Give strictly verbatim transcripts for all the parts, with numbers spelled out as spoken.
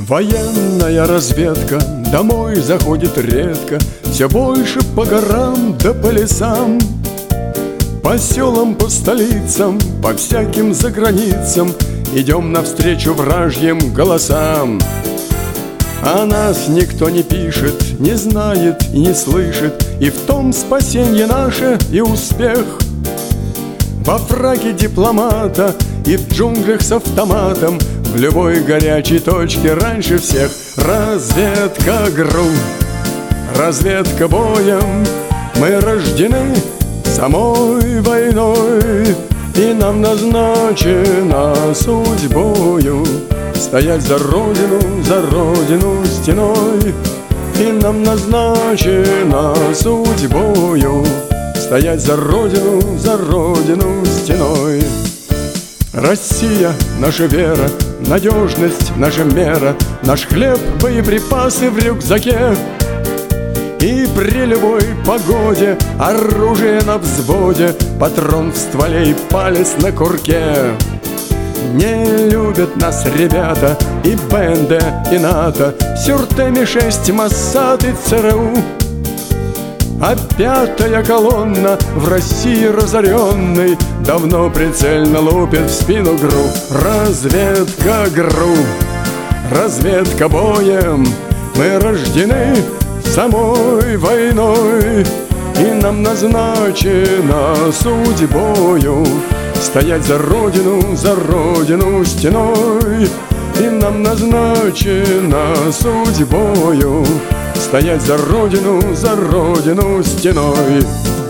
Военная разведка домой заходит редко, все больше по горам да по лесам, по селам, по столицам, по всяким заграницам идем навстречу вражьим голосам. А нас никто не пишет, не знает и не слышит, и в том спасенье наше и успех. Во фраке дипломата и в джунглях с автоматом, в любой горячей точке раньше всех. Разведка ГРУ, разведка боем, мы рождены самой войной, и нам назначена судьбою стоять за родину, за родину стеной. И нам назначена судьбою стоять за родину, за родину стеной. Россия — наша вера, надежность — наша мера, наш хлеб, боеприпасы в рюкзаке. И при любой погоде оружие на взводе, патрон в стволе и палец на курке. Не любят нас ребята и БНД, и НАТО, Сюртеми шесть, Моссад и ЦРУ. А пятая колонна в России разоренной давно прицельно лупит в спину ГРУ. Разведка ГРУ, разведка боем, мы рождены самой войной, и нам назначена судьбою стоять за родину, за родину стеной. И нам назначена судьбою стоять за родину, за родину стеной.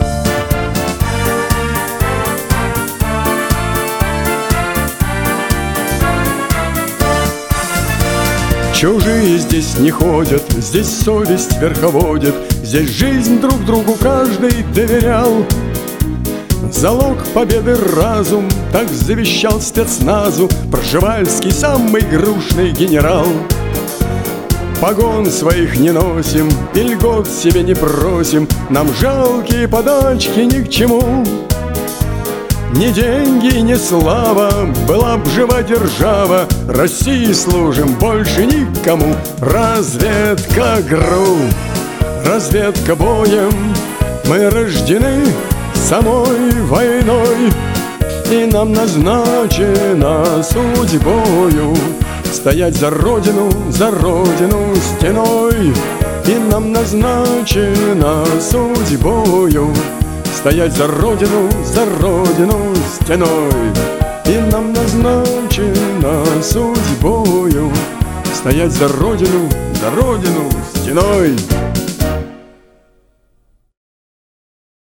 Чужие здесь не ходят, здесь совесть верховодит, здесь жизнь друг другу каждый доверял. Залог победы разум, так завещал спецназу Пржевальский, самый грушный генерал. Погон своих не носим и льгот себе не просим, нам жалкие подачки ни к чему. Ни деньги, ни слава, была б жива держава, России служим больше никому. Разведка ГРУ, разведка боем, мы рождены самой войной, и нам назначена судьбою стоять за родину, за родину стеной. И нам назначена судьбою стоять за родину, за родину стеной. И нам назначена судьбою стоять за родину, за родину стеной.